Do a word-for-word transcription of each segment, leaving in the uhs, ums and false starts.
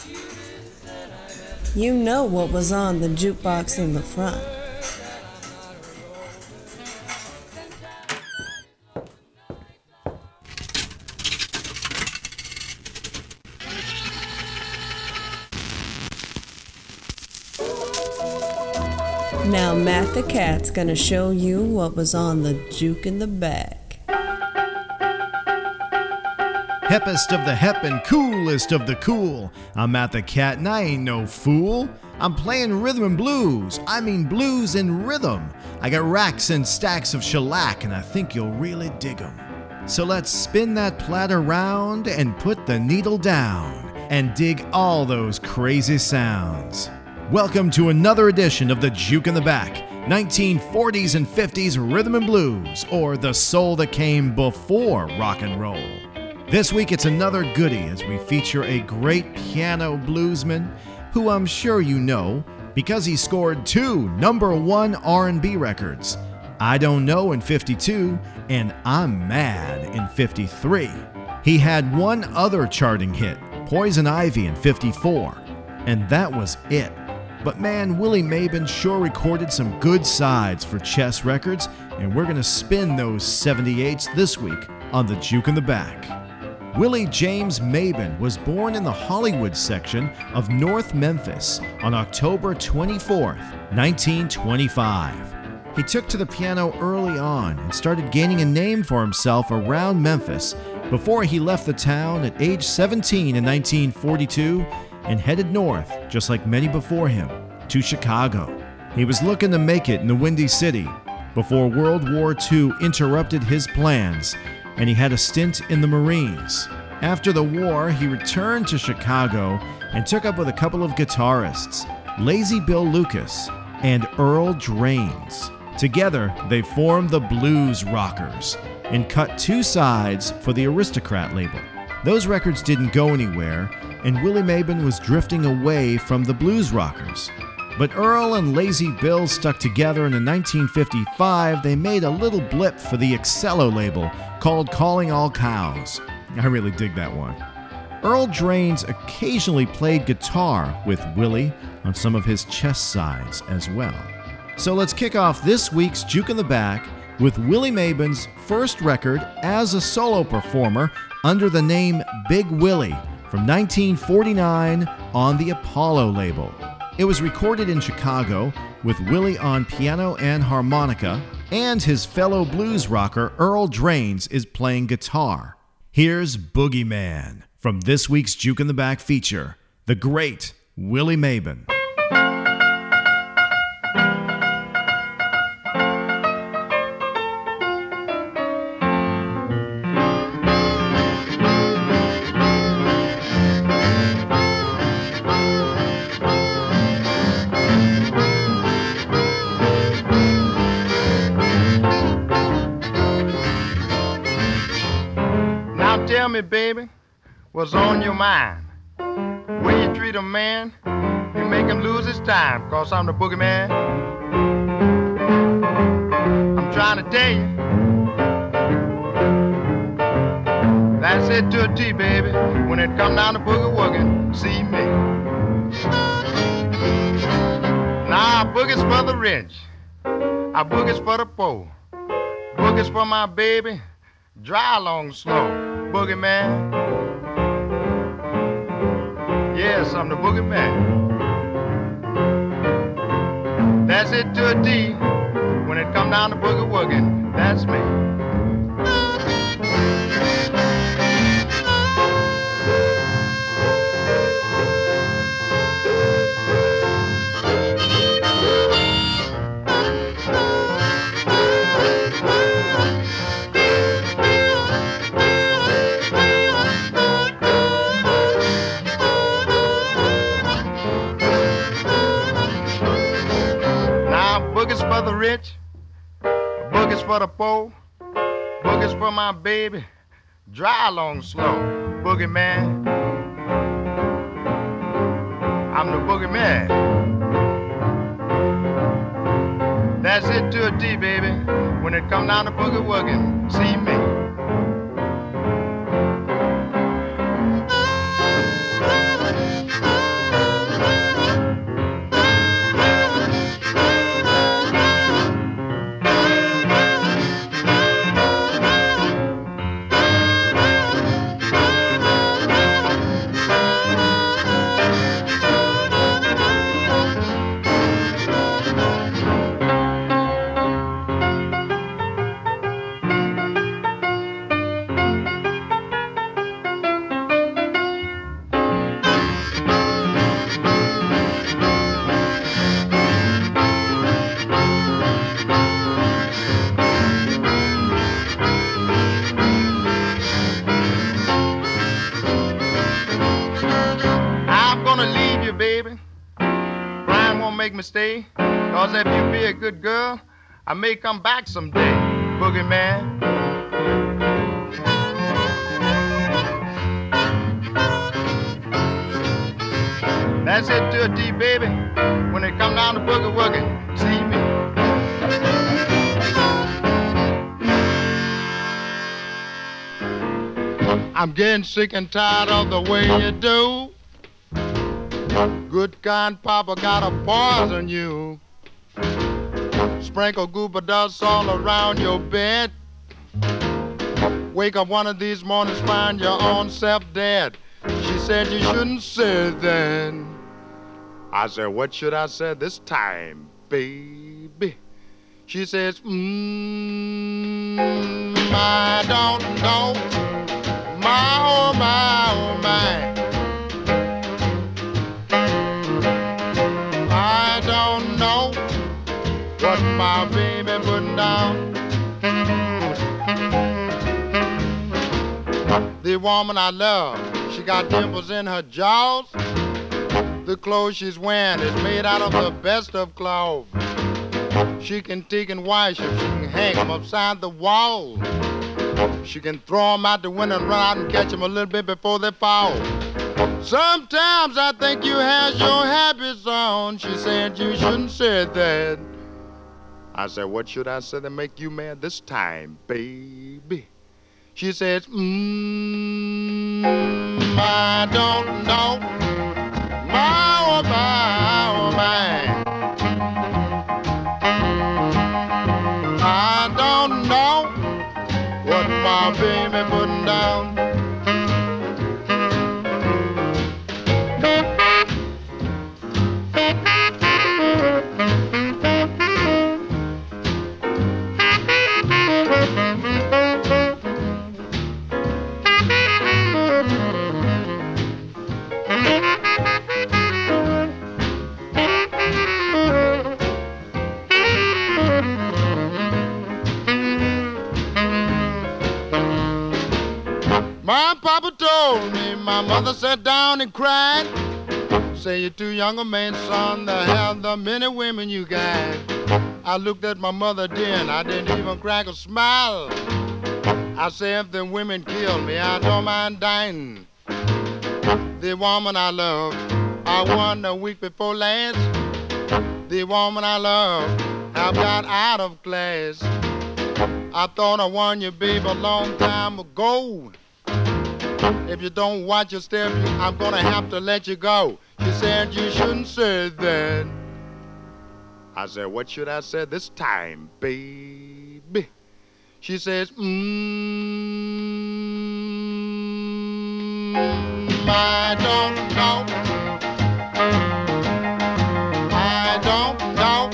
You know what was on the jukebox in the front. Now Matt the Cat's gonna show you what was on the juke in the back. Hippest of the hip and coolest of the cool. I'm Matt the Cat and I ain't no fool. I'm playing rhythm and blues. I mean blues and rhythm. I got racks and stacks of shellac and I think you'll really dig 'em. So let's spin that platter round and put the needle down and dig all those crazy sounds. Welcome to another edition of the Juke in the Back, nineteen forties and fifties rhythm and blues, or the soul that came before rock and roll. This week it's another goodie as we feature a great piano bluesman who I'm sure you know because he scored two number one R and B records, I Don't Know in fifty-two and I'm Mad in fifty-three. He had one other charting hit, Poison Ivy in fifty-four, and that was it. But man, Willie Mabon sure recorded some good sides for Chess Records, and we're gonna spin those seventy-eights this week on the Juke in the Back. Willie James Mabon was born in the Hollywood section of North Memphis on October twenty-fourth, nineteen twenty-five. He took to the piano early on and started gaining a name for himself around Memphis before he left the town at age seventeen in nineteen forty-two and headed north, just like many before him, to Chicago. He was looking to make it in the Windy City before World War Two interrupted his plans and he had a stint in the Marines. After the war, he returned to Chicago and took up with a couple of guitarists, Lazy Bill Lucas and Earl Drains. Together, they formed the Blues Rockers and cut two sides for the Aristocrat label. Those records didn't go anywhere, and Willie Mabon was drifting away from the Blues Rockers. But Earl and Lazy Bill stuck together, and in nineteen fifty-five, they made a little blip for the Excello label called Calling All Cows. I really dig that one. Earl Drains occasionally played guitar with Willie on some of his chess sides as well. So let's kick off this week's Juke in the Back with Willie Mabon's first record as a solo performer under the name Big Willie from nineteen forty-nine on the Apollo label. It was recorded in Chicago with Willie on piano and harmonica, and his fellow blues rocker Earl Drains is playing guitar. Here's Boogeyman from this week's Juke in the Back feature, the great Willie Mabon. Tell me, baby, what's on your mind? When you treat a man, you make him lose his time, cause I'm the boogeyman. I'm trying to tell you, that's it to a T, baby. When it come down to boogie woogie, see me. Now I boogie's for the rich, I boogie's for the poor, boogie's for my baby, dry along slow. Boogeyman. Yes, I'm the boogeyman. That's it to a D. When it come down to boogie woogie, that's me. Boogie's for the rich, boogie's for the poor, boogie's for my baby, dry along slow, boogeyman. I'm the boogeyman. That's it to a D, baby. When it come down to boogie woogie, see me. make me stay. Cause if you be a good girl, I may come back someday, boogeyman. That's it to a T, baby. When they come down to boogie woogie, see me. I'm getting sick and tired of the way you do. Good kind papa gotta poison you. Sprinkle goober dust all around your bed. Wake up one of these mornings, find your own self dead. She said you shouldn't say that. I said, what should I say this time, baby? She says, mmm, I don't know. My, oh, my, oh, my. I don't know what my baby putting down. The woman I love, she got dimples in her jaws. The clothes she's wearing is made out of the best of clothes. She can take and wash them, she can hang them upside the wall. She can throw them out the window and run out and catch them a little bit before they fall. Sometimes I think you has your habits on. She said you shouldn't say that. I said, what should I say to make you mad this time, baby? She says, mmm, I don't know. My, oh, my, oh, my. I don't know what my baby putting down. My papa told me, my mother sat down and cried. Say you're too young a man, son, to have the many women you got. I looked at my mother then, I didn't even crack a smile. I said if the women kill me, I don't mind dying. The woman I love, I won a week before last. The woman I love, I've got out of class. I thought I won you, babe, a long time ago. If you don't watch your step, I'm gonna have to let you go. She said you shouldn't say that. I said, what should I say this time, baby? She says, mmm, I don't know. I don't know.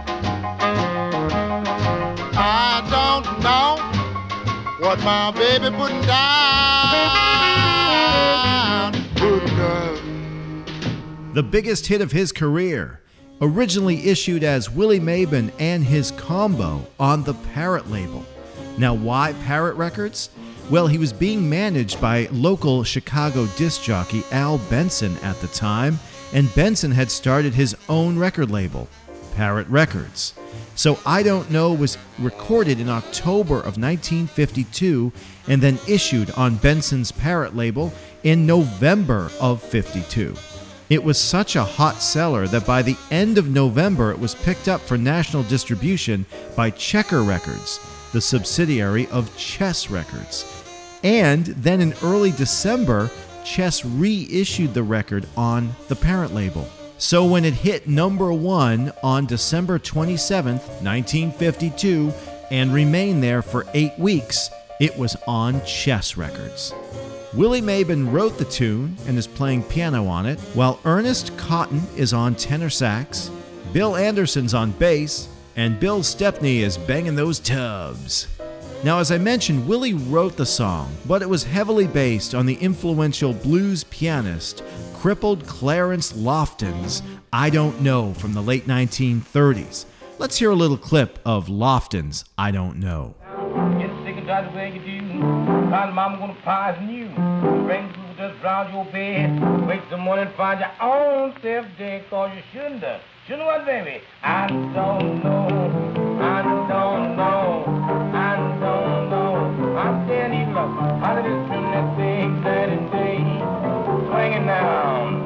I don't know what my baby putting down. Putting down. The biggest hit of his career, originally issued as Willie Mabin and his combo on the Parrot label. Now, why Parrot Records? Well, he was being managed by local Chicago disc jockey Al Benson at the time, and Benson had started his own record label, Parrot Records. So I Don't Know was recorded in October of nineteen fifty-two and then issued on Benson's Parrot label in November of fifty-two. It was such a hot seller that by the end of November it was picked up for national distribution by Checker Records, the subsidiary of Chess Records. And then in early December, Chess reissued the record on the Parrot label. So when it hit number one on December twenty-seventh, nineteen fifty-two, and remained there for eight weeks, it was on Chess Records. Willie Mabin wrote the tune and is playing piano on it, while Ernest Cotton is on tenor sax, Bill Anderson's on bass, and Bill Stepney is banging those tubs. Now, as I mentioned, Willie wrote the song, but it was heavily based on the influential blues pianist, crippled Clarence Lofton's I Don't Know from the late nineteen thirties. Let's hear a little clip of Lofton's I Don't Know. Get sick and tired of the way you do. Find mama gonna poison you. Bring people just round your bed. Wake some morning and find your own self dead, cause you shouldn't have. You know what, baby? I don't know, I don't know, I don't know. I can't even look. How did it swing that big daddy day? Swinging down.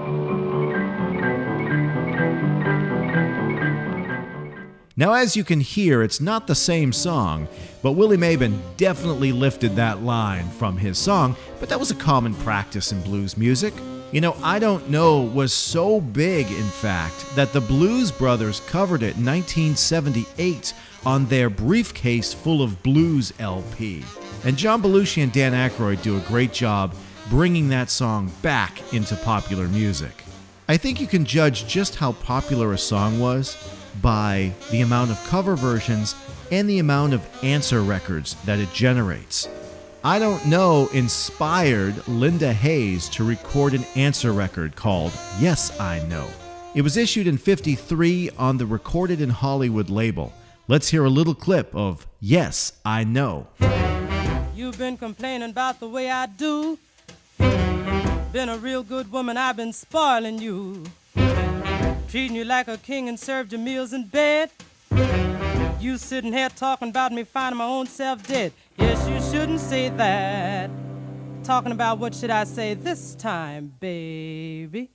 Now, as you can hear, it's not the same song, but Willie Maben definitely lifted that line from his song, but that was a common practice in blues music. You know, I Don't Know was so big, in fact, that the Blues Brothers covered it in nineteen seventy-eight on their Briefcase Full of Blues L P. And John Belushi and Dan Aykroyd do a great job bringing that song back into popular music. I think you can judge just how popular a song was by the amount of cover versions and the amount of answer records that it generates. I Don't Know inspired Linda Hayes to record an answer record called Yes, I Know. It was issued in fifty-three on the Recorded in Hollywood label. Let's hear a little clip of Yes, I Know. You've been complaining about the way I do. Been a real good woman, I've been spoiling you. Treating you like a king and served your meals in bed. You sitting here talking about me finding my own self dead. Yes, you shouldn't say that. Talking about what should I say this time, baby?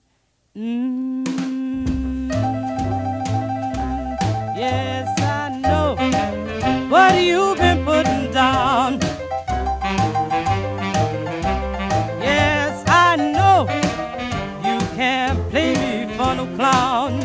Mm-hmm. Yes, I know what you've been putting down. Yes, I know you can't play me for no clown.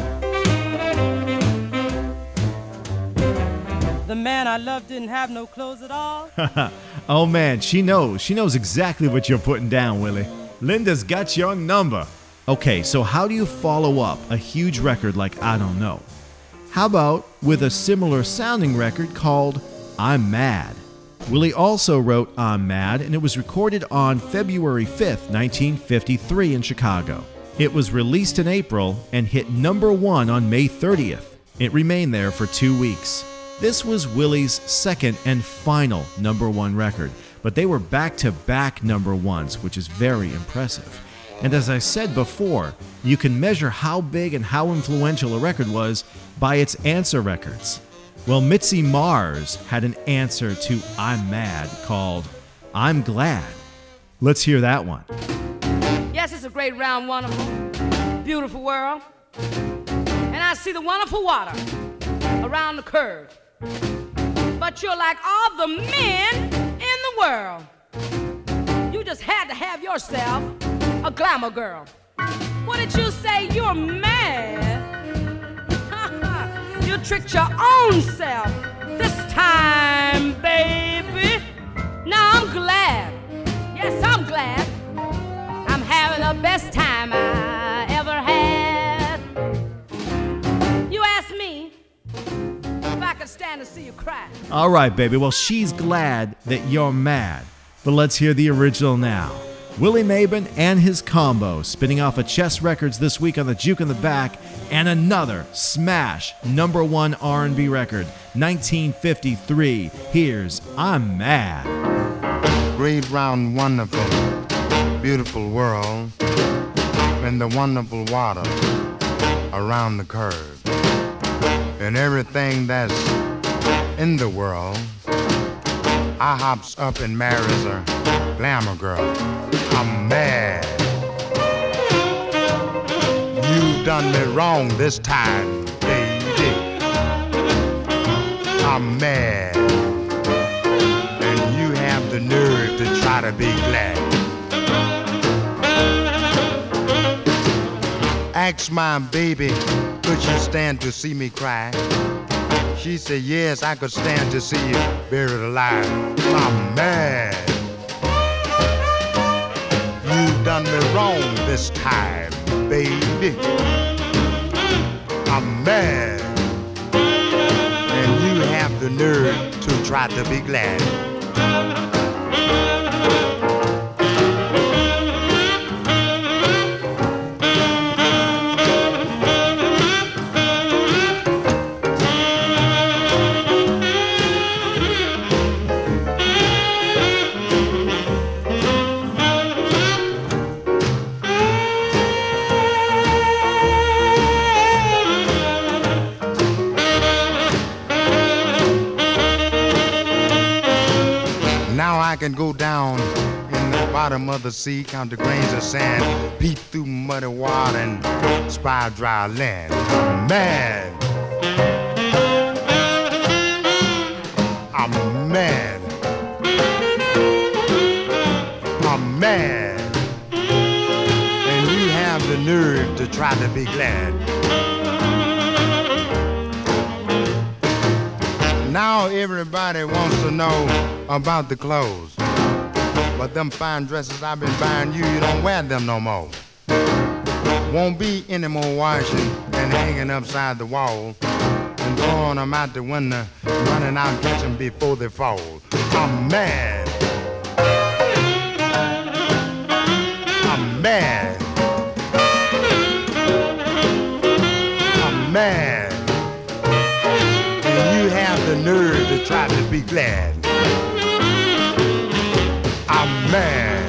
The man I loved didn't have no clothes at all. Oh man, she knows. She knows exactly what you're putting down, Willie. Linda's got your number. Okay, so how do you follow up a huge record like I Don't Know? How about with a similar sounding record called I'm Mad? Willie also wrote I'm Mad, and it was recorded on February fifth, nineteen fifty-three in Chicago. It was released in April and hit number one on May thirtieth. It remained there for two weeks. This was Willie's second and final number one record, but they were back-to-back number ones, which is very impressive. And as I said before, you can measure how big and how influential a record was by its answer records. Well, Mitzi Mars had an answer to I'm Mad called I'm Glad. Let's hear that one. Yes, it's a great, round, wonderful, beautiful world. And I see the wonderful water around the curve. But you're like all the men in the world. You just had to have yourself a glamour girl. What did you say? You're mad? You tricked your own self this time, baby. Now I'm glad. Yes, I'm glad. I'm having the best time I ever had. You asked me if I could stand to see you cry. All right, baby. Well, she's glad that you're mad. But let's hear the original now. Willie Maben and his combo spinning off of Chess Records this week on the Juke in the Back, and another smash number one R and B record, nineteen fifty-three. Here's I'm Mad. Great, round, wonderful, beautiful world, and the wonderful water around the curve, and everything that's in the world, I hops up and marries a glamour girl. I'm mad. You done me wrong this time, baby. I'm mad. And you have the nerve to try to be glad. Ask my baby, could you stand to see me cry? She said, yes, I could stand to see you buried alive. I'm mad. You done me wrong this time, baby. I'm mad. And you have the nerve to try to be glad. bottom of the sea, count the grains of sand, peep through muddy water and spy dry land. Man, I'm mad. I'm mad. And you have the nerve to try to be glad. Now everybody wants to know about the clothes. But them fine dresses I've been buying you, you don't wear them no more. Won't be any more washing and hanging upside the wall and throwing them out the window, running out catching before they fall. I'm mad. I'm mad. I'm mad. And you have the nerve to try to be glad. I'm mad.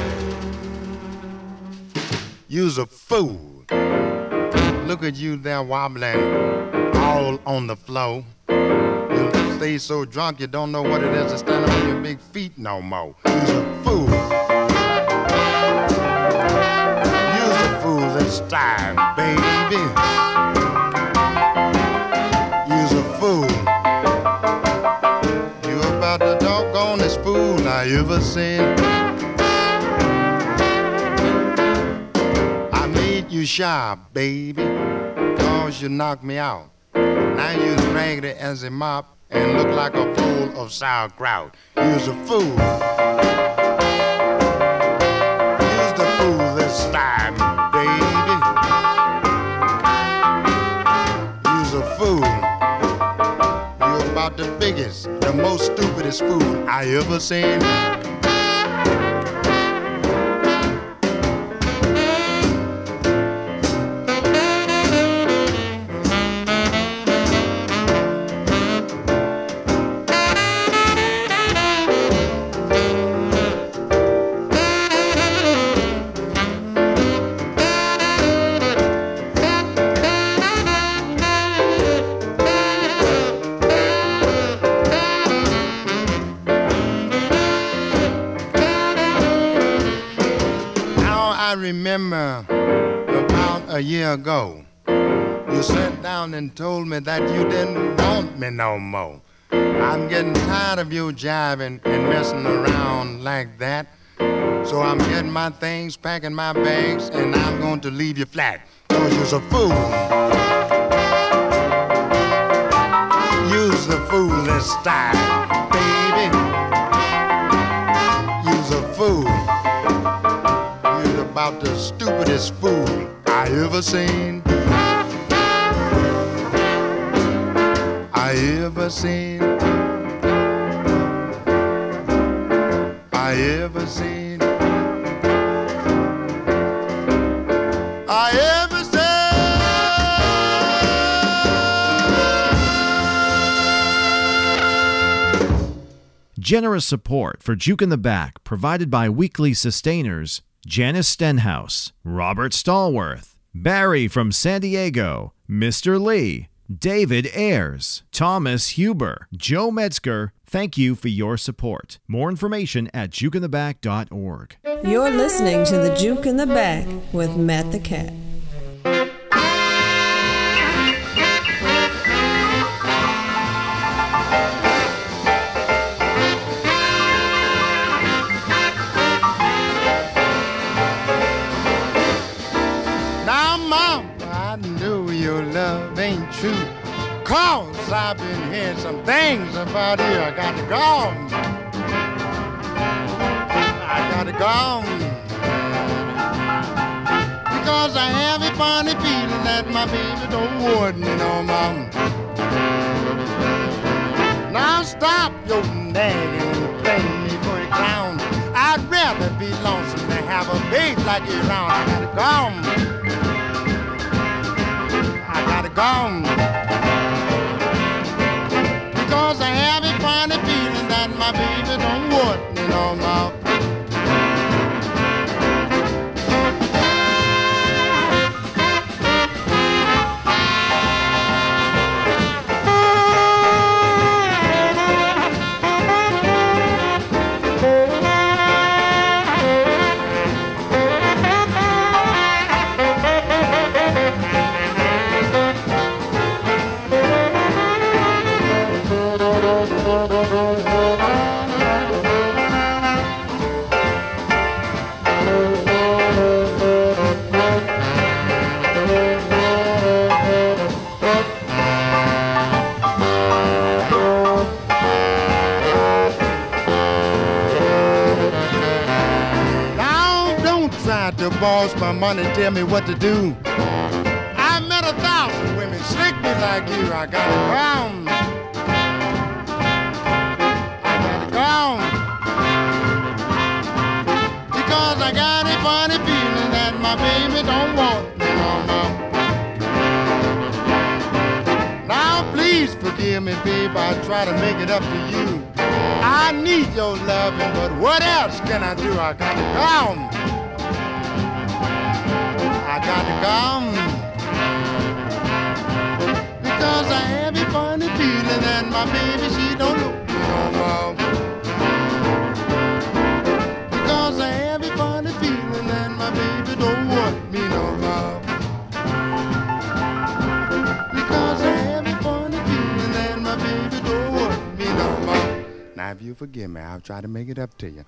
You's a fool. Look at you there wobbling all on the floor. You stay so drunk you don't know what it is to stand on your big feet no more. You's a fool. You's a fool this time, baby. You's a fool. You about the doggonest fool I ever seen. You sharp, baby, cause you knocked me out. Now you're raggedy as a mop and look like a bowl of sauerkraut. You's a fool. You's the fool this time, baby. You's a fool. You're about the biggest, the most stupidest fool I ever seen. Remember about a year ago, you sat down and told me that you didn't want me no more. I'm getting tired of you jiving and messing around like that. So I'm getting my things, packing my bags, and I'm going to leave you flat. Cause you's a fool. You's the fool this time, baby. You's a fool. About the stupidest fool I ever seen. I ever seen. I ever seen. I ever seen. Generous support for Juke in the Back provided by Weekly Sustainers Janice Stenhouse, Robert Stallworth, Barry from San Diego, Mister Lee, David Ayers, Thomas Huber, Joe Metzger. Thank you for your support. More information at juke in the back dot org. You're listening to the Juke in the Back with Matt the Cat. Love ain't true, cause I've been hearing some things about you. I got to go. I got to go. Because I have a funny feeling that my baby don't want me no more. Now stop your nagging and playing me for a clown. I'd rather be lonesome than have a baby like you around. I got to go. Gone. Because I have a funny feeling that my baby don't want me no more. tried to boss my money, tell me what to do. I met a thousand women slick me like you. I got it wrong. I got it wrong. Because I got a funny feeling that my baby don't want me no more. Now please forgive me, babe, I try to make it up to you. I need your loving, but what else can I do? I got to come. I got to come. Because I have a funny feeling that my baby, she don't look me no more. Because I have a funny feeling that my baby don't want me no more. Because I have a funny feeling that my baby don't want me no more. Now, if you forgive me, I'll try to make it up to you.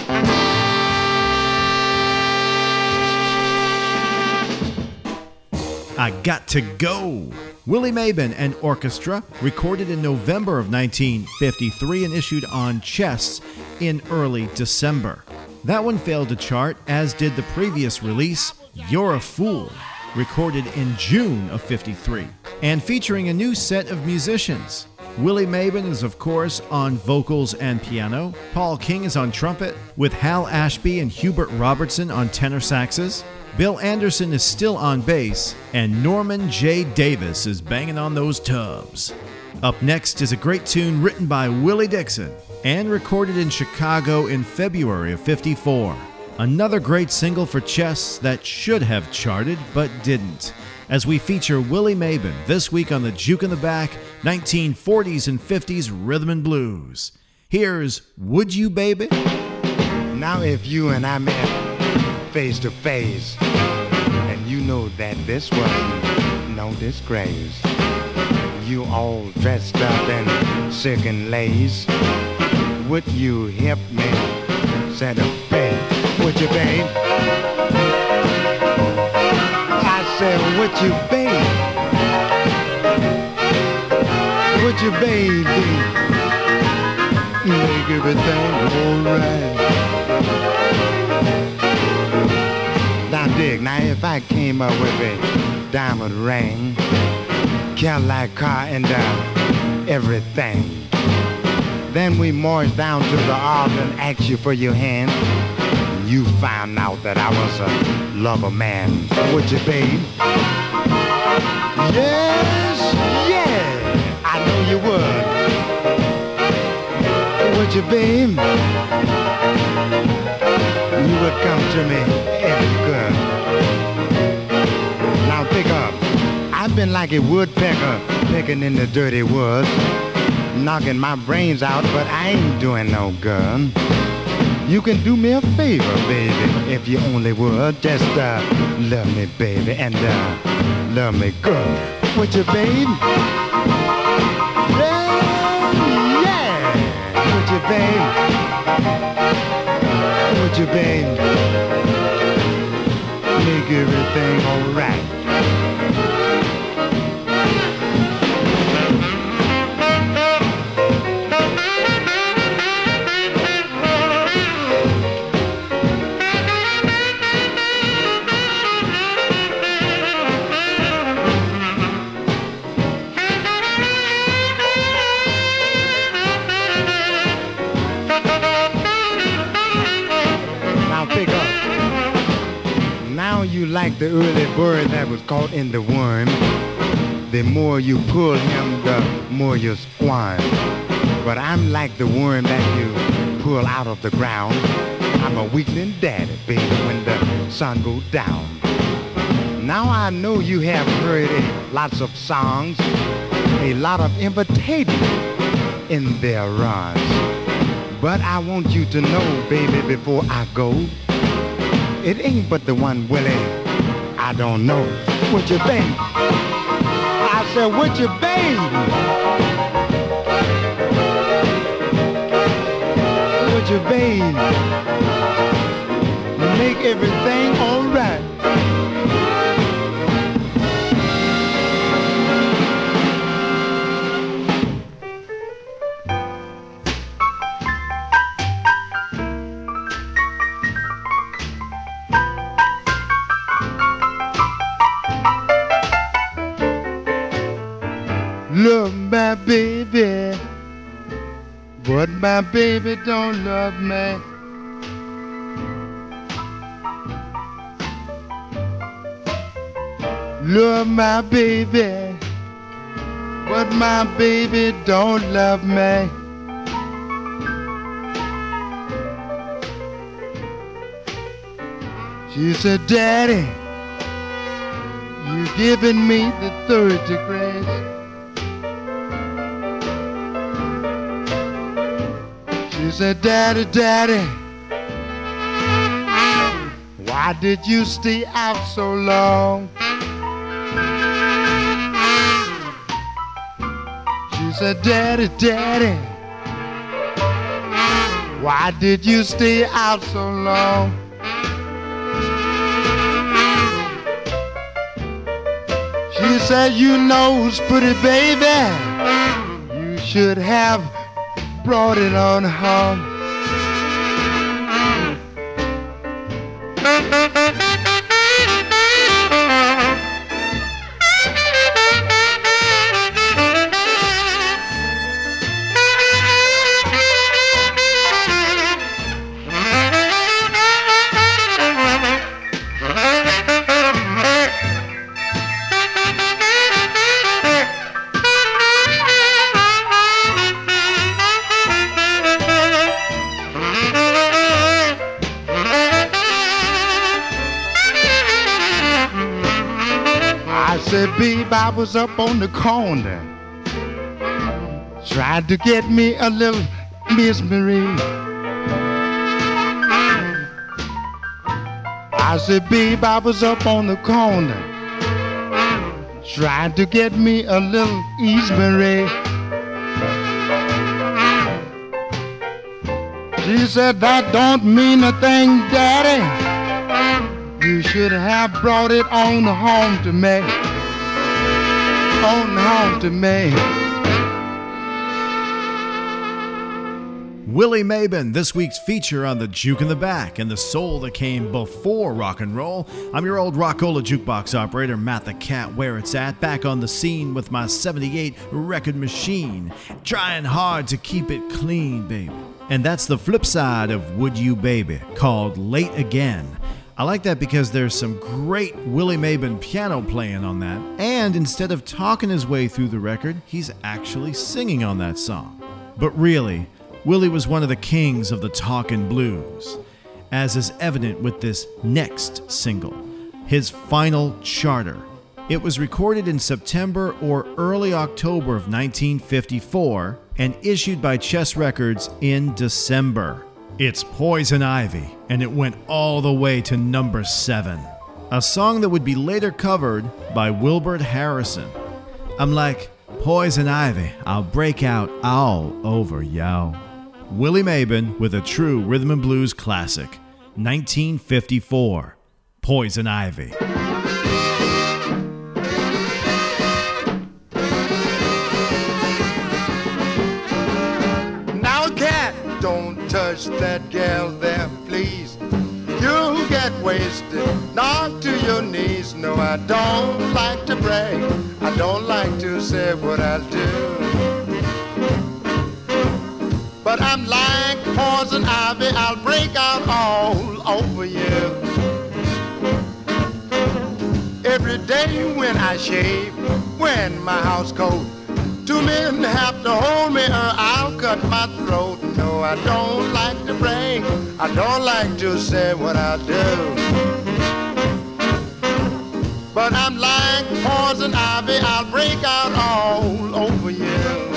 I Got to Go. Willie Mabon and Orchestra, recorded in November of nineteen fifty-three and issued on Chess in early December. That one failed to chart, as did the previous release, You're a Fool, recorded in June of fifty-three, and featuring a new set of musicians. Willie Mabon is, of course, on vocals and piano. Paul King is on trumpet, with Hal Ashby and Hubert Robertson on tenor saxes. Bill Anderson is still on bass, and Norman J. Davis is banging on those tubs. Up next is a great tune written by Willie Dixon and recorded in Chicago in February of fifty-four. Another great single for Chess that should have charted but didn't, as we feature Willie Mabon this week on the Juke in the Back nineteen forties and fifties Rhythm and Blues. Here's Would You Baby? Now if you and I met face to face, and you know that this wasn't no disgrace. You all dressed up in silk and lace. Would you help me set a babe? Would you, babe? I said, would you, babe? Would you, baby? Make everything alright. Now dig, now if I came up with a diamond ring, Cadillac car and uh, everything, then we marched down to the altar and asked you for your hand. You found out that I was a lover man. Would you, babe? Yes, yeah, I know you would. Would you, babe? You would come to me if you could. Now pick up. I've been like a woodpecker picking in the dirty woods, knocking my brains out, but I ain't doing no good. You can do me a favor, baby, if you only would. Just uh, love me, baby, and uh, love me good. Would you, babe? Yeah, yeah. Would you, babe? Would you, babe? Make everything alright. You like the early bird that was caught in the worm. The more you pull him, the more you squirm. But I'm like the worm that you pull out of the ground. I'm a weakling daddy, baby, when the sun goes down. Now I know you have heard a lots of songs, a lot of imitating in their runs. But I want you to know, baby, before I go, it ain't but the one Willie I don't know. Would you, babe? I said, would you, babe? Would you, babe? Make everything alright. my baby, but my baby don't love me. Love my baby, but my baby don't love me. She said, Daddy, you giving me the third degree. She said, Daddy, Daddy, why did you stay out so long? She said, Daddy, Daddy, why did you stay out so long? She said, you nose pretty baby, you should have brought it on home. Babe, I was up on the corner, tried to get me a little Miss Marie. I said, babe, I was up on the corner, tried to get me a little East Marie. She said, that don't mean a thing, Daddy. You should have brought it on home to me. On home to me. Willie Maben, this week's feature on the Juke in the Back and the soul that came before rock and roll. I'm your old Rockola jukebox operator, Matt the Cat, where it's at, back on the scene with my seventy-eight record machine, trying hard to keep it clean, baby. And that's the flip side of Would You Baby, called Late Again. I like that because there's some great Willie Maben piano playing on that, and instead of talking his way through the record, he's actually singing on that song. But really, Willie was one of the kings of the talkin' blues, as is evident with this next single, his final charter. It was recorded in September or early October of nineteen fifty-four and issued by Chess Records in December. It's Poison Ivy, and it went all the way to number seven. A song that would be later covered by Wilbert Harrison. I'm like, Poison Ivy, I'll break out all over yo. Willie Maben with a true rhythm and blues classic, nineteen fifty-four, Poison Ivy. Now, cat, don't touch that gal there, please. You'll get wasted, knocked to your knees. No, I don't like to brag, I don't like to say what I'll do. But I'm like poison ivy, I'll break out all over you. Every day when I shave, when my house coat, two men have to hold me or I'll cut my throat. No, I don't like to brag, I don't like to say what I'll do. But I'm like poison ivy, I'll break out all over you.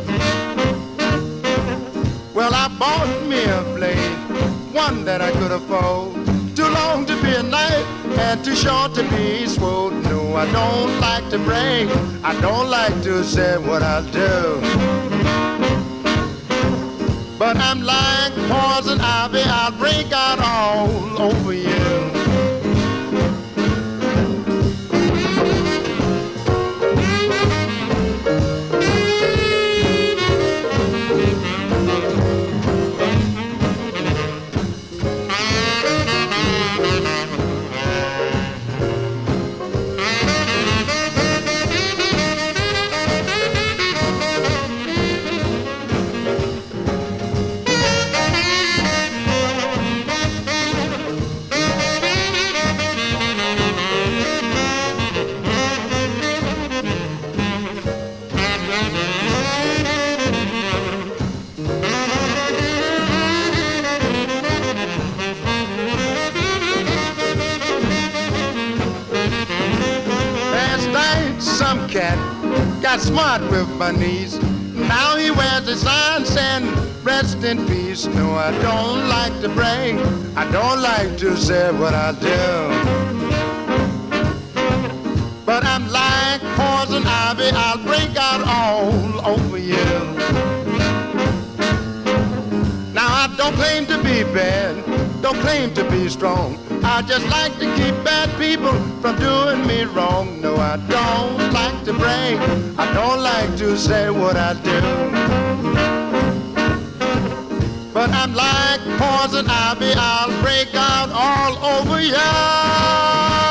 Well, I bought me a blade, one that I could afford. Too long to be a knife and too short to be swole. No, I don't like to brag, I don't like to say what I'll do. But I'm like poison ivy, I'll break out all over you. cat got smart with my niece. Now he wears a sign saying, rest in peace. No, I don't like to brag. I don't like to say what I do. But I'm like poison ivy, I'll break out all over you. Now I don't claim to be bad, don't claim to be strong. I just like to keep bad people from doing me wrong. No, I don't like to brag, I don't like to say what I do. But I'm like poison ivy, I'll break out all over you.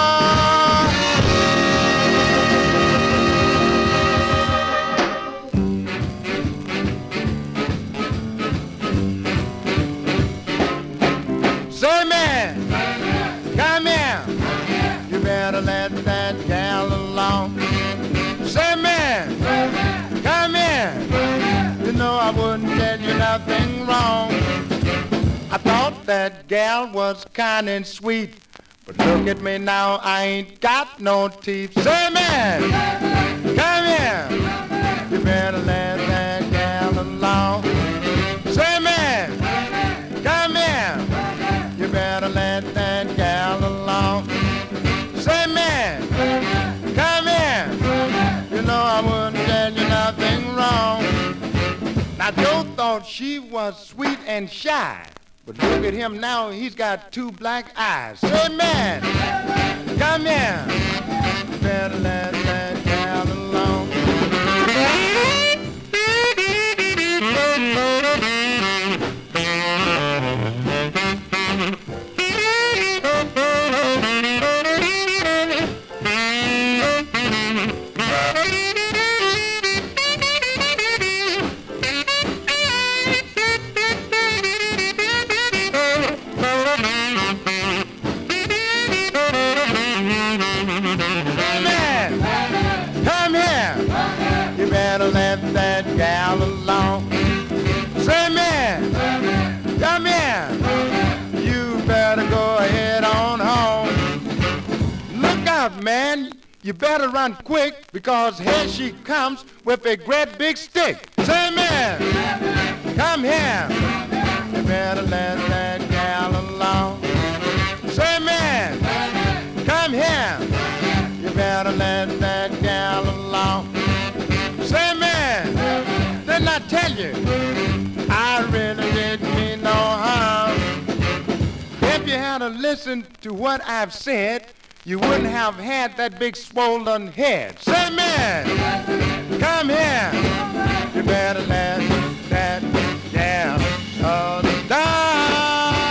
Say, man, come here. You better let that gal alone. Say, man, come here. You know I wouldn't tell you nothing wrong. I thought that gal was kind and sweet, but look at me now, I ain't got no teeth. Say, man, come here. You better let that gal alone. Say, man, come here. You better let that gal alone. Say, man, come here. You know I wouldn't tell you nothing wrong. Now, Joe thought she was sweet and shy, but look at him now, he's got two black eyes. Say, man, come here. You better let that gal alone. Let that gal alone. Say, man, come here. You better go ahead on home. Look out, man. You better run quick, because here she comes with a great big stick. Say, man, come here. You better let that gal alone. Say, man, come here. You better let that gal alone. Say, man, didn't I tell you, I really didn't mean no harm. If you had to listen to what I've said, you wouldn't have had that big swollen head. Say, man, come here. You better let that gal down.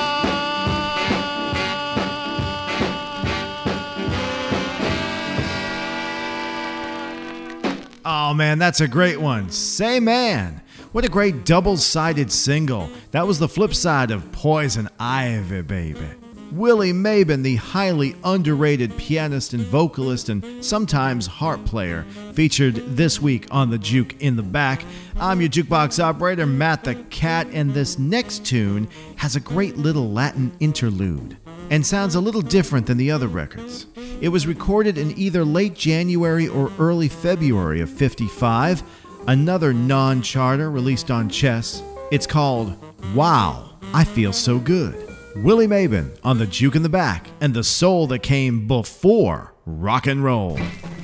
Oh man, that's a great one. Say, man. What a great double-sided single. That was the flip side of Poison Ivy, baby. Willie Mabon, the highly underrated pianist and vocalist and sometimes harp player, featured this week on the Juke in the Back. I'm your jukebox operator, Matt the Cat, and this next tune has a great little Latin interlude and sounds a little different than the other records. It was recorded in either late January or early February of fifty-five, another non-charter released on Chess. It's called Wow, I Feel So Good. Willie Mabon on the Juke in the Back, and the soul that came before rock and roll.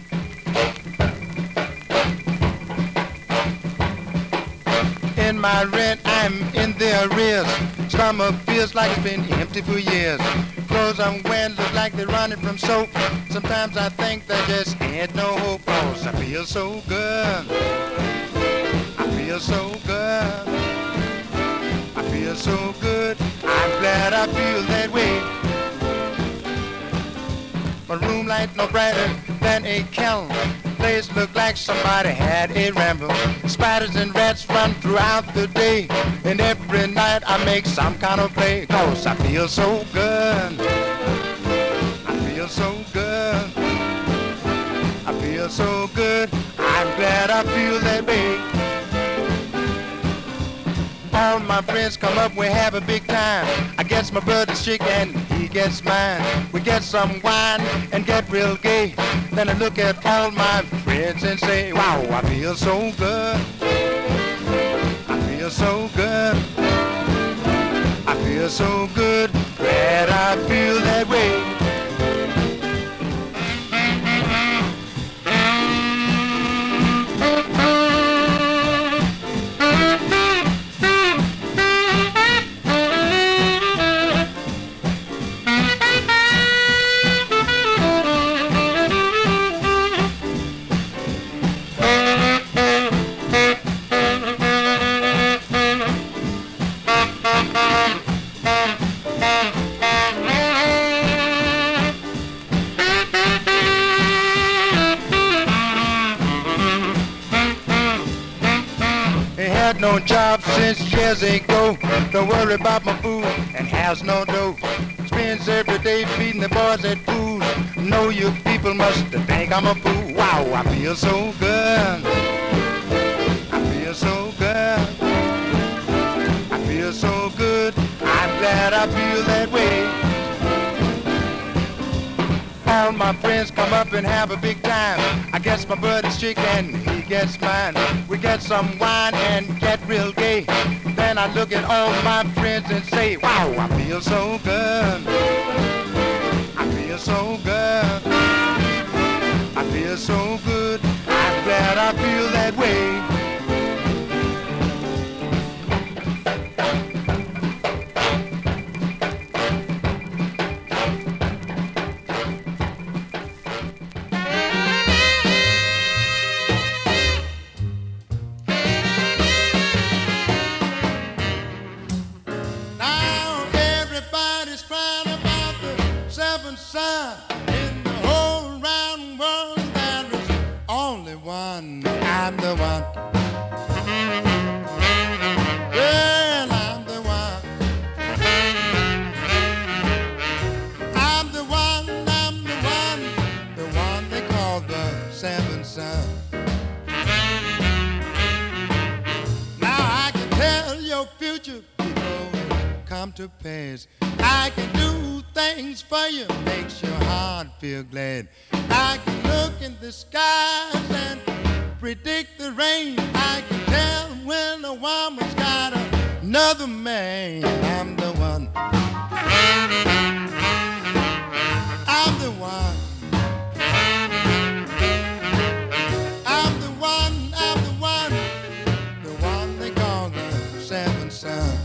In my rent, I'm in the arrears. Stomach feels like it's been empty for years. Clothes I'm wearing look like they're running from soap. Sometimes I think there just ain't no hope, 'cause I feel so good. I feel so good. I feel so good. I'm glad I feel that way. My room light no brighter than a candle. Place look like somebody had a ramble. Spiders and rats run throughout the day, and every night I make some kind of play, 'cause I feel so good. I feel so good. I feel so good. I'm glad I feel that way. All my friends come up, we have a big time. I guess my brother's chick and he gets mine. We get some wine and get real gay. Then I look at all my friends and say, wow, I feel so good. I feel so good. I feel so good. Glad I feel that way. No job since years ago. Don't worry about my food and has no dough. Spends every day feeding the boys at food. Know you people must think I'm a fool. Wow, I feel so good. I feel so good. I feel so good. I'm glad I feel that way. All my friends come up and have a big time. I guess my brother's chick and he gets mine. We get some wine and get real gay. Then I look at all my friends and say, wow, I feel so good. I feel so good. I feel so good. I'm glad I feel that way. To pass. I can do things for you, makes your heart feel glad. I can look in the skies and predict the rain. I can tell when a woman's got another man. I'm the one. I'm the one. I'm the one. I'm the one. The one they call the seventh son.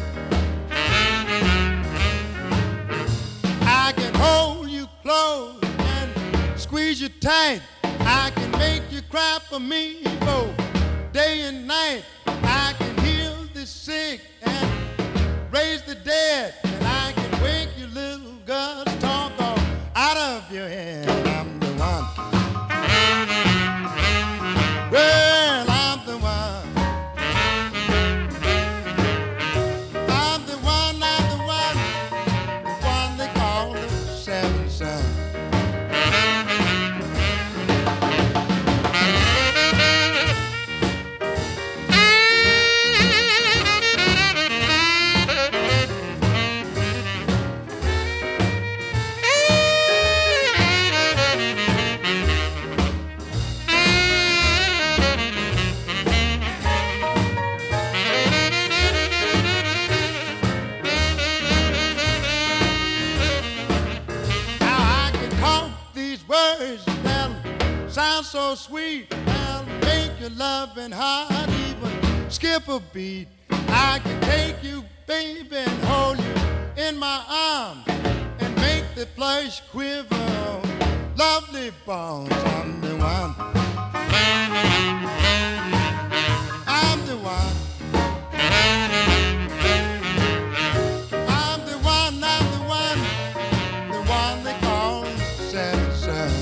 I can hold you close and squeeze you tight. I can make you cry for me both day and night. I can heal the sick and raise the dead. And I can wake your little girl's talk off out of your head. I'm the one. Well, I'm the one. I'm the one, I'm the one. The one they call the seventh son. Sound so sweet, I'll make your loving heart even skip a beat. I can take you, baby, and hold you in my arms and make the flesh quiver. Lovely bones, I'm the one. I'm the one. I'm the one, I'm the one, the one they call seventh son.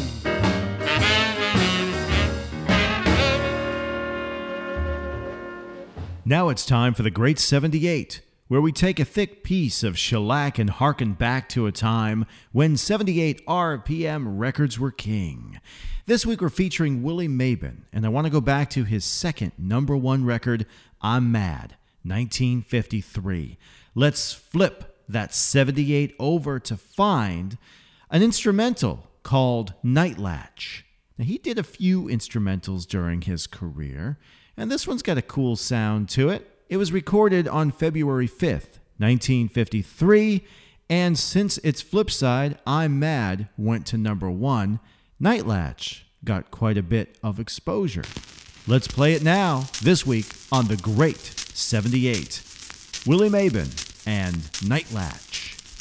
Now it's time for the Great seventy-eight, where we take a thick piece of shellac and harken back to a time when seventy-eight R P M records were king. This week we're featuring Willie Mabon, and I want to go back to his second number one record, I'm Mad, nineteen fifty-three. Let's flip that seventy-eight over to find an instrumental called Night Latch. Now, he did a few instrumentals during his career, and this one's got a cool sound to it. It was recorded on February fifth, nineteen fifty-three, and since its flip side, I'm Mad, went to number one, Night Latch got quite a bit of exposure. Let's play it now, this week on The Great seventy-eight. Willie Mabin and Night Latch.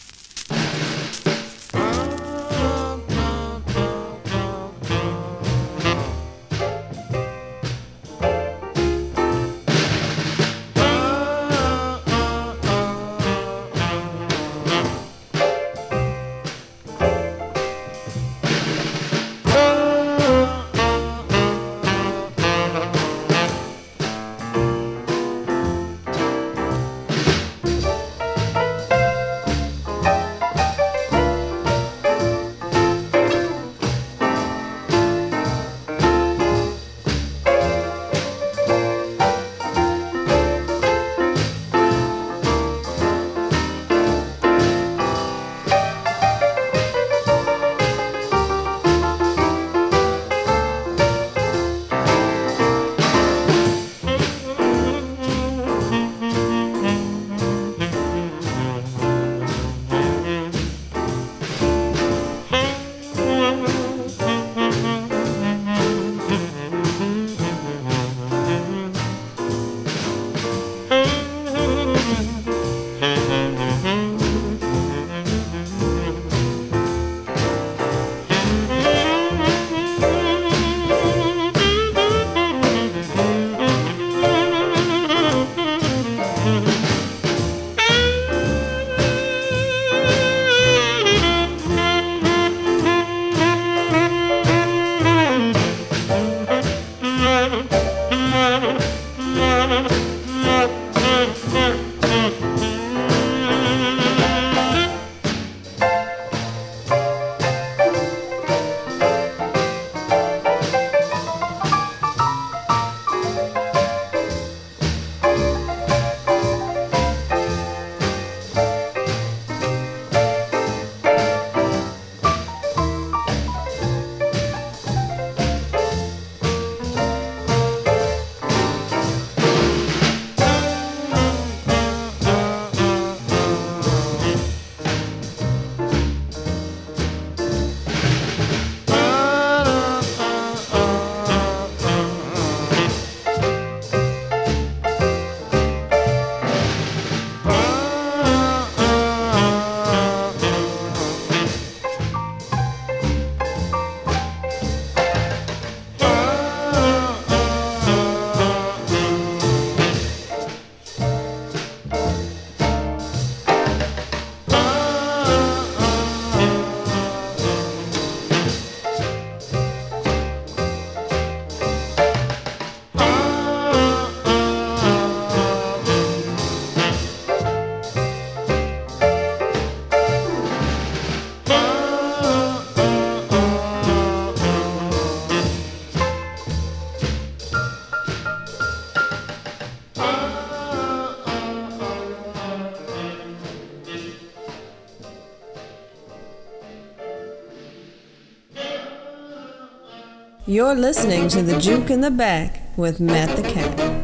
You're listening to The Juke in the Back with Matt the Cat.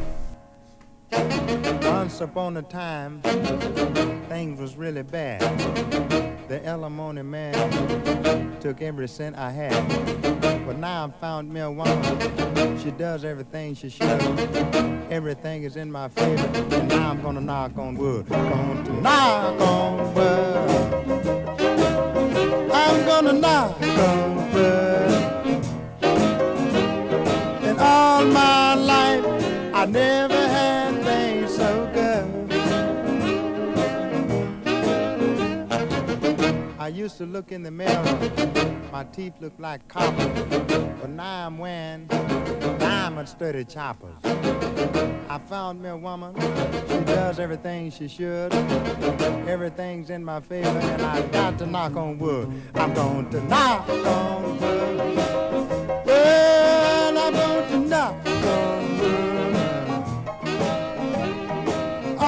Once upon a time, things was really bad. The alimony man took every cent I had. But now I found me a woman. She does everything she should. Everything is in my favor. And now I'm gonna knock on wood. Going to knock on wood. I'm gonna knock on wood. In all my life, I never had things so good. I used to look in the mirror, my teeth looked like copper, but now I'm wearing diamond studded choppers. I found me a woman, she does everything she should. Everything's in my favor, and I got to knock on wood. I'm going to knock on wood. Well, I'm going to knock on wood.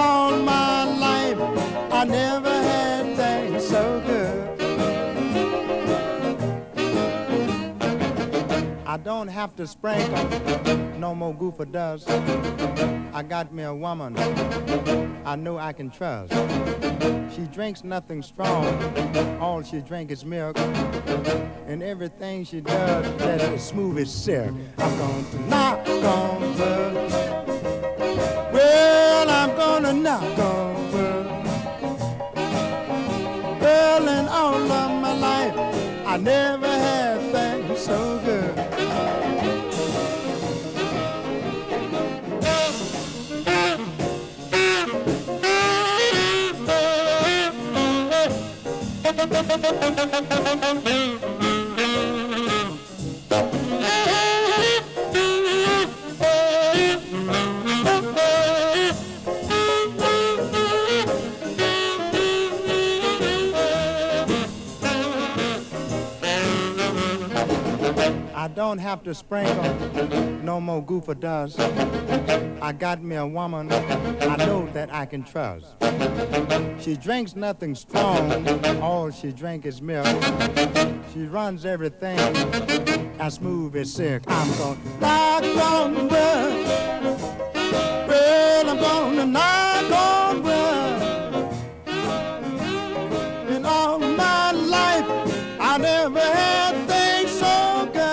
I don't have to sprinkle no more goofer dust. I got me a woman I know I can trust. She drinks nothing strong, all she drinks is milk. And everything she does, that is smooth as silk. I'm going to knock on wood. Well, I'm gonna knock on wood. Well, in all of my life, I never had things so good. I don't have to sprinkle no more goofer dust. I got me a woman I know that I can trust. She drinks nothing strong, all she drinks is milk. She runs everything as smooth as silk. I'm gonna knock on wood. Well, I'm gonna knock on wood. In all my life, I never had things so good.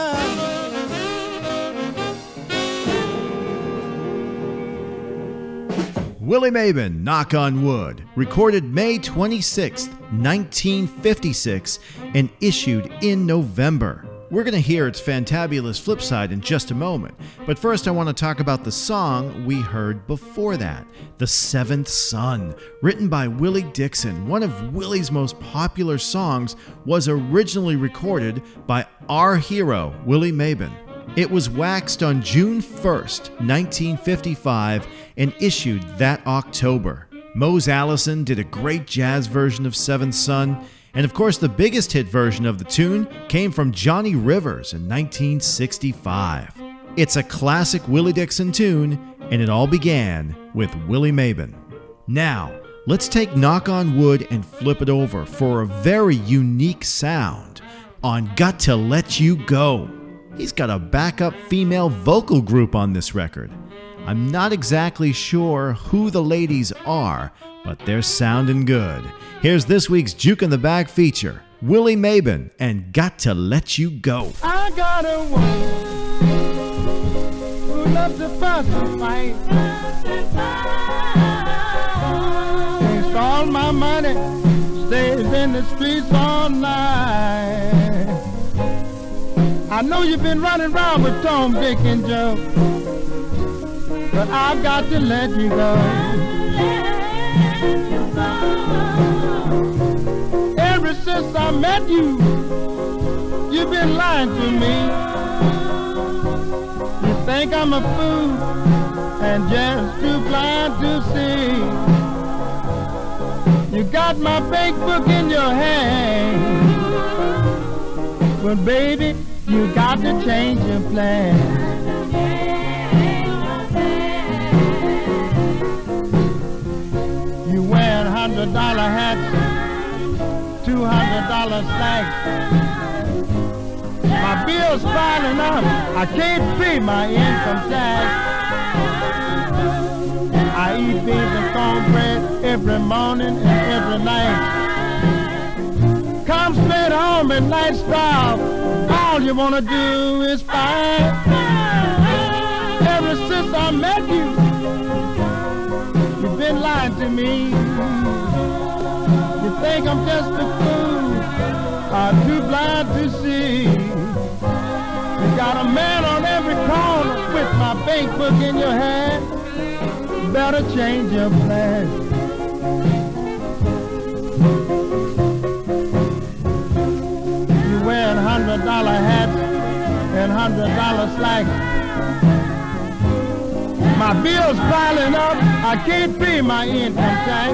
Willie Maben, Knock on Wood, recorded May twenty-sixth, nineteen fifty-six, and issued in November. We're going to hear its fantabulous flip side in just a moment, but first I want to talk about the song we heard before that, The Seventh Son. Written by Willie Dixon, one of Willie's most popular songs was originally recorded by our hero, Willie Maben. It was waxed on June first, nineteen fifty-five, and issued that October. Mose Allison did a great jazz version of Seventh Son, and of course the biggest hit version of the tune came from Johnny Rivers in nineteen sixty-five. It's a classic Willie Dixon tune, and it all began with Willie Maben. Now, let's take Knock on Wood and flip it over for a very unique sound on Got to Let You Go. He's got a backup female vocal group on this record. I'm not exactly sure who the ladies are, but they're sounding good. Here's this week's Juke in the Bag feature, Willie Maben and Got to Let You Go. I got a woman who loves to fuss and fight. Takes all my money, stays in the streets all night. I know you've been running around with Tom, Dick, and Joe, but I've got to let you go. Ever since I met you, you've been lying to me. You think I'm a fool and just too blind to see. You got my bank book in your hand, but baby, you got to change your plan. You wear hundred dollar hats, two hundred dollar slacks. My bill's piling up, I can't pay my income tax. I eat beans and cornbread every morning and every night. Come straight home at night style, all you wanna do is fight. Ever since I met you, you've been lying to me. You think I'm just a fool, I'm too blind to see. You got a man on every corner with my bank book in your hand. Better change your plan. Wearing hundred dollar hats and hundred dollar slacks. My bill's piling up, I can't pay my income tax.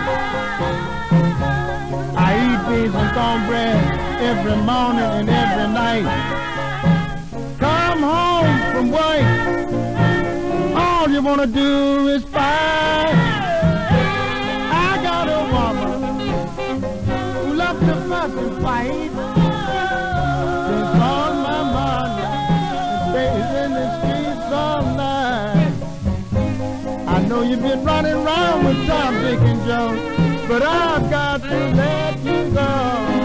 I eat beans and cornbread every morning and every night. Come home from work, all you wanna do is fight. I got a woman who loves to fuss and fight. All my money you've been running around with Tom, Dick, and Joe, but I've got to let you go.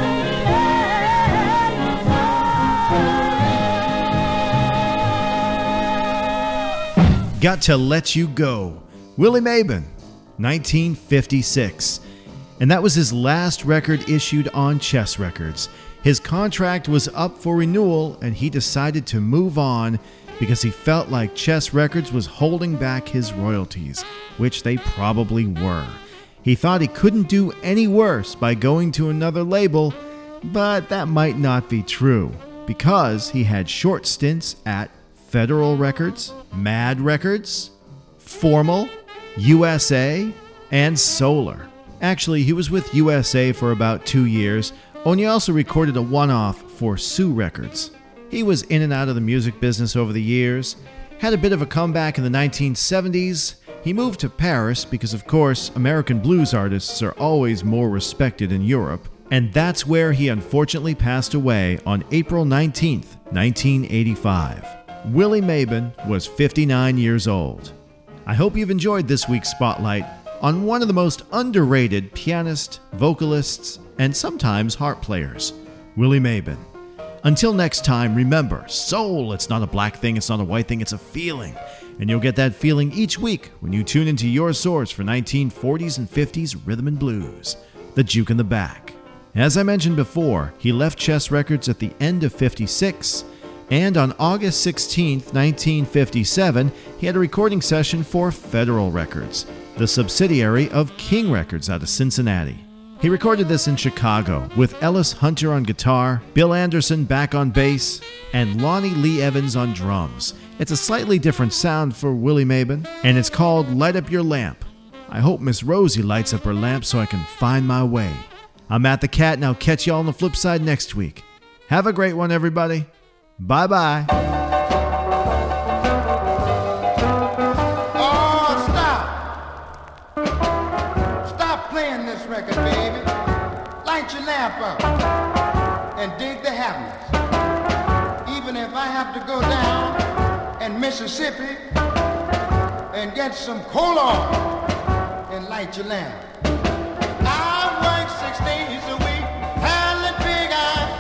Got to Let You Go, Willie Mabon, nineteen fifty-six. And that was his last record issued on Chess Records. His contract was up for renewal and he decided to move on because he felt like Chess Records was holding back his royalties, which they probably were. He thought he couldn't do any worse by going to another label, but that might not be true because he had short stints at Federal Records, Mad Records, Formal, U S A, and Solar. Actually, he was with U S A for about two years, and he also recorded a one-off for Sue Records. He was in and out of the music business over the years, had a bit of a comeback in the nineteen seventies. He moved to Paris because, of course, American blues artists are always more respected in Europe, and that's where he unfortunately passed away on April nineteenth, nineteen eighty-five. Willie Mabon was fifty-nine years old. I hope you've enjoyed this week's Spotlight on one of the most underrated pianists, vocalists, and sometimes harp players, Willie Mabon. Until next time, remember, soul, it's not a black thing, it's not a white thing, it's a feeling. And you'll get that feeling each week when you tune into your source for nineteen forties and fifties rhythm and blues, the Juke in the Back. As I mentioned before, he left Chess Records at the end of fifty-six, and on August sixteenth, nineteen fifty-seven, he had a recording session for Federal Records, the subsidiary of King Records out of Cincinnati. He recorded this in Chicago with Ellis Hunter on guitar, Bill Anderson back on bass, and Lonnie Lee Evans on drums. It's a slightly different sound for Willie Mabon, and it's called Light Up Your Lamp. I hope Miss Rosie lights up her lamp so I can find my way. I'm Matt the Cat, and I'll catch y'all on the flip side next week. Have a great one, everybody. Bye-bye. Oh, stop. Stop playing this record, baby. Light your lamp up and dig the happiness. Even if I have to go down in Mississippi and get some cola and light your lamp. I work six days a week, handling big eyes.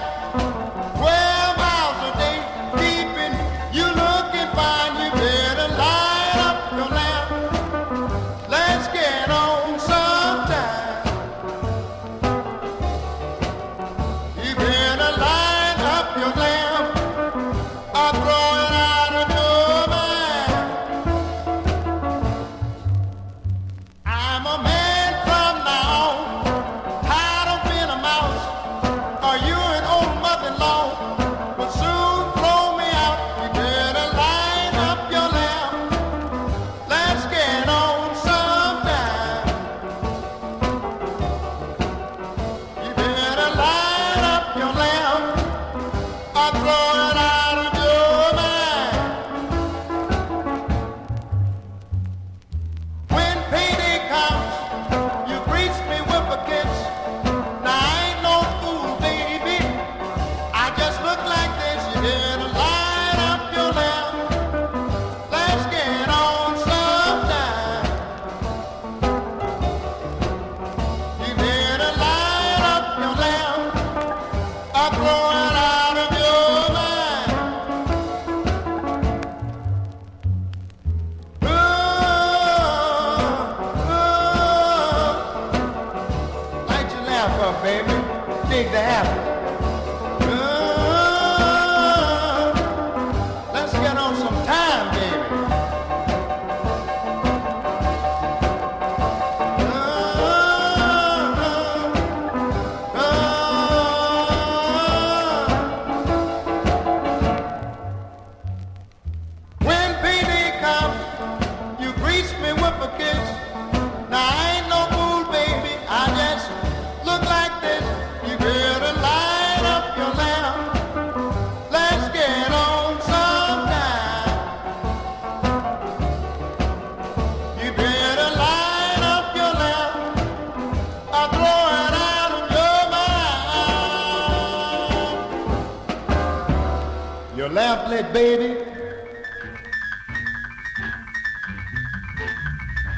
Lamp lit, baby.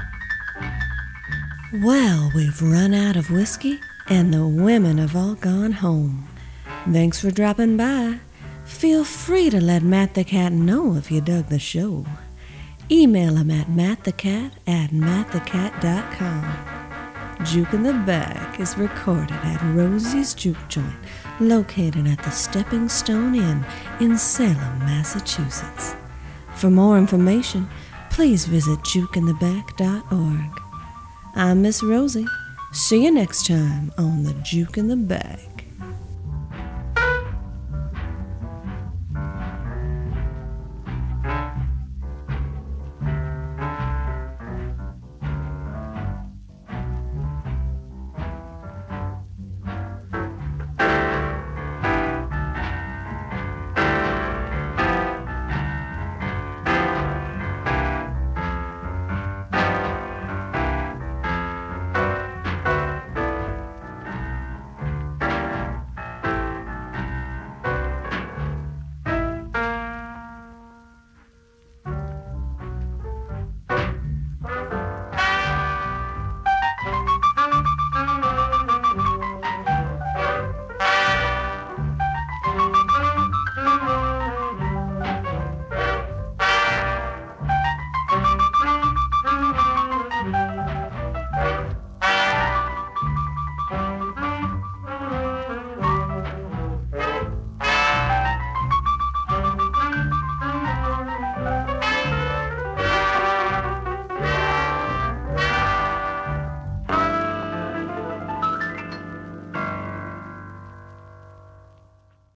Well, we've run out of whiskey, and the women have all gone home. Thanks for dropping by. Feel free to let Matt the Cat know if you dug the show. Email him at mattthecat at matt the cat dot com. Juke in the Back is recorded at Rosie's Juke Joint, located at the Stepping Stone Inn in Salem, Massachusetts. For more information, please visit juke in the back dot org. I'm Miss Rosie. See you next time on the Juke in the Back.